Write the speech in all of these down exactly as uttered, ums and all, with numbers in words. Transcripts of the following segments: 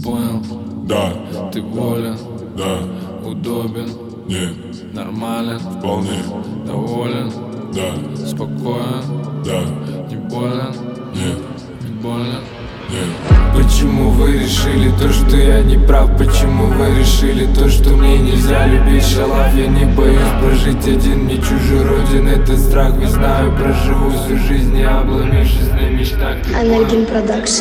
понял? Да, Ты волен, да, удобен, нет, нормален, вполне, доволен, да, спокоен, да, не болен, нет, не больно. нет. Почему вы решили то, что я не прав? Почему вы решили то, что мне нельзя любить шалав? Я не боюсь прожить один, мне чужой родин это страх. Ведь знаю, проживу всю жизнь, не обломившись на мечтах. Анальгин Продакшн.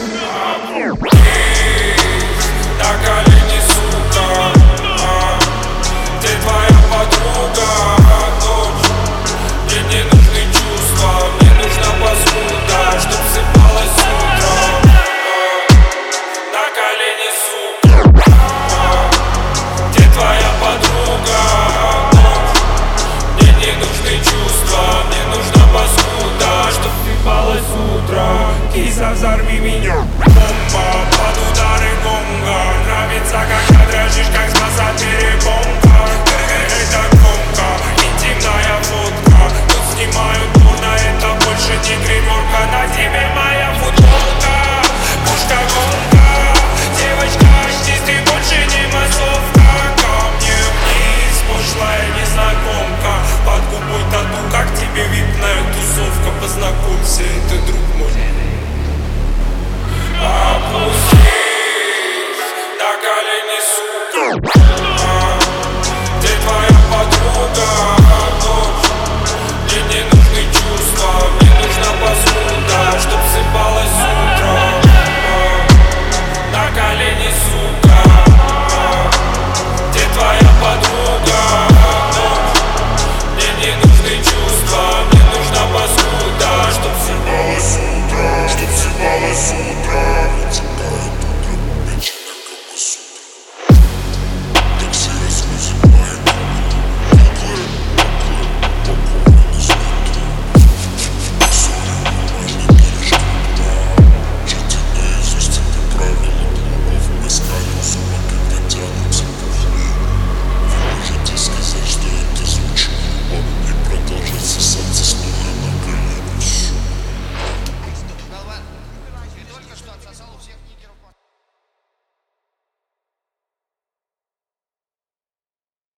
На колени, сука, а, где твоя подруга? Ночь, мне не нужны чувства, мне нужна посуда, чтоб сыпалась утром. На колени, сука, а, где твоя подруга? Ночь, мне не нужны чувства, мне нужна посуда, чтоб сыпалась утром. Киса, взорви меня.